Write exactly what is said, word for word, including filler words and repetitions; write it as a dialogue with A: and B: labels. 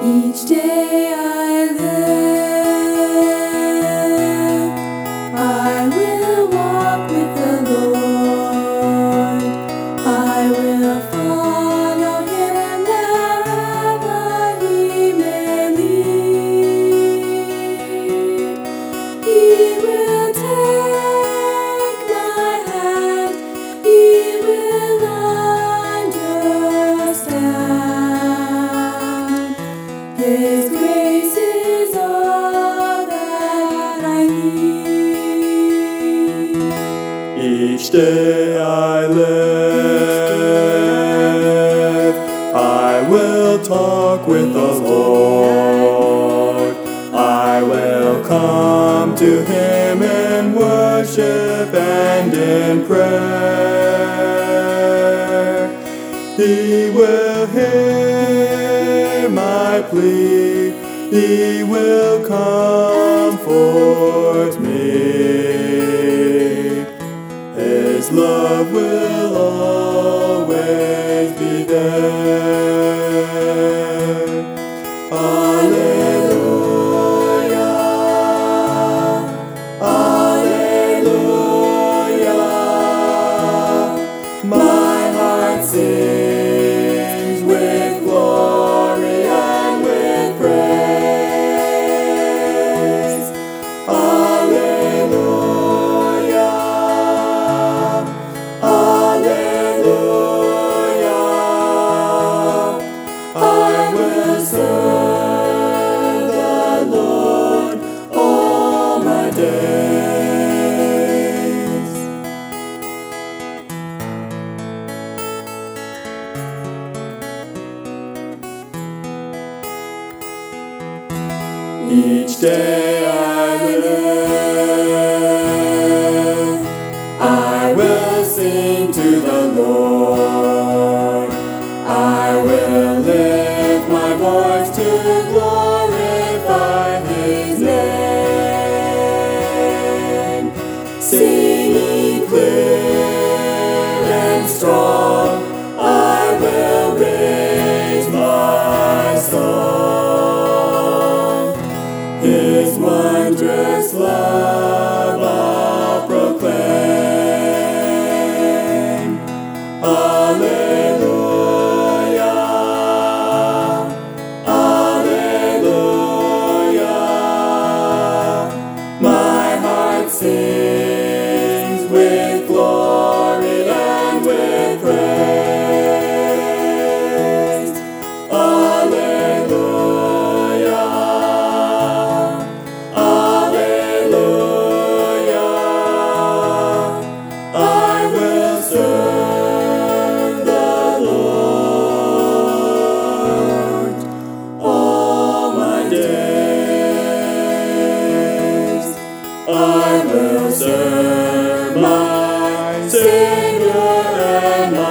A: Each day I live, I will walk with the Lord. I will follow Him wherever He may lead. He will take my hand, He will understand. His grace is all that I need.
B: Each day I live, I will talk with the Lord. I will come to Him in worship and in prayer. He will hear my plea, He will comfort me. His love will always be there. Alleluia, Alleluia. My heart sings with glory and with praise. Alleluia, Alleluia. I will serve the Lord all my days. Each day I live, I will sing to the Lord. I will lift my voice to glorify His name. Singing clear and strong, I will raise my song. His wondrous love I'll proclaim. Alleluia, Alleluia. My heart sings with glory and with praise. Alleluia, Alleluia. I will serve the Lord all my days. I will serve my Savior and my